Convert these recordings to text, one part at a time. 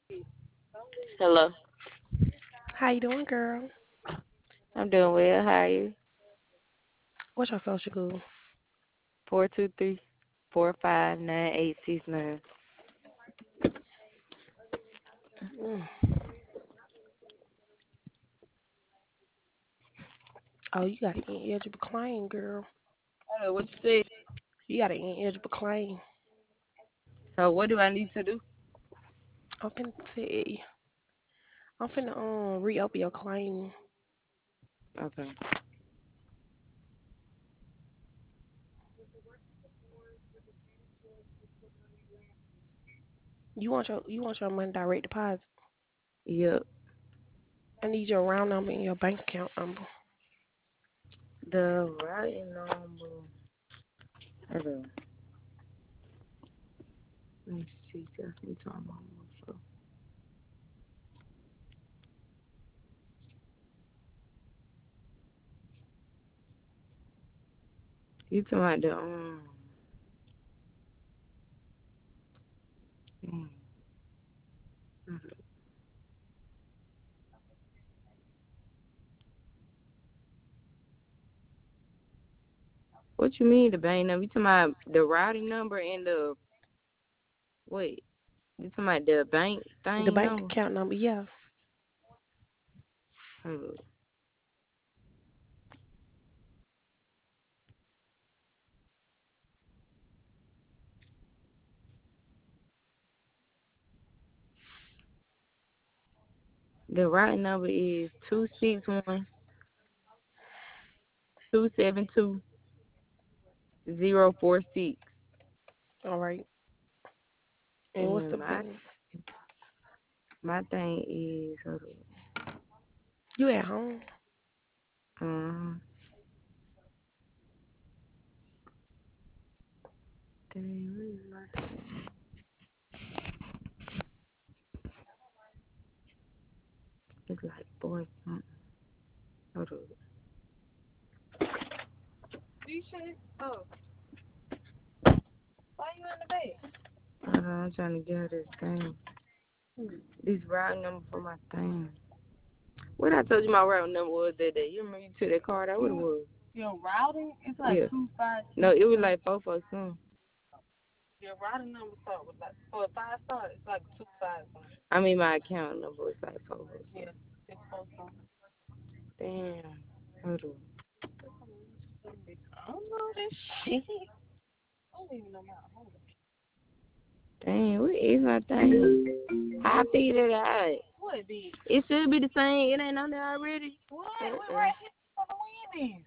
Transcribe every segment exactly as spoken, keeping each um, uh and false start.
Hello. How you doing, girl? I'm doing well. How are you? What's your social code? Four two three four five nine eight six nine. Mm. Oh, you got an ineligible claim, girl. Hello, what you say? You got an ineligible claim. So what do I need to do? I'm finna tell you. I'm finna um reopen your claim. Okay. You want your you want your money direct deposit. Yep. I need your round number and your bank account number. The right number. Hello. Let me see. Just me talking about myself. You talking about the um. mm, What you mean the bank number? You talking about the routing number and the wait? You talking about the bank The thing bank number? account number, yeah. Hello. The routing number is two six one two seven two zero four six. All right. And what's And the my bank? my thing is hold on. You at home? Um dang, what is my it's like four something. Hold on. Oh, why you in the bed? Hold on, I'm trying to get her this thing. This routing number for my thing. What I told you my routing number was that day. You remember you took that card out? What it was? Your routing? It's like yeah. two five. No, it was like four four something. Your routing number start with like for a five star, it's like two five something. I mean my account number is like four four something. Yeah, six four something. Damn. Hold on. I don't know this shit. I don't even know my hold on. Damn, what is my thing? I figured it out. What did? It should be the same. It ain't on there already. What? Uh-uh. We right here on the Wendy's.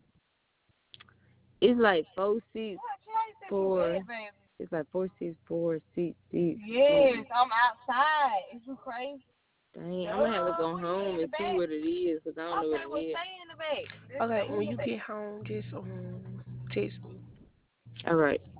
It's like four six four. It's like four six four six six. Yes, I'm outside. Is you crazy? Dang, I'm gonna have to go home and see what it is because I don't know what it is. Stay in the back. Okay, when you get home, just um text me. All right.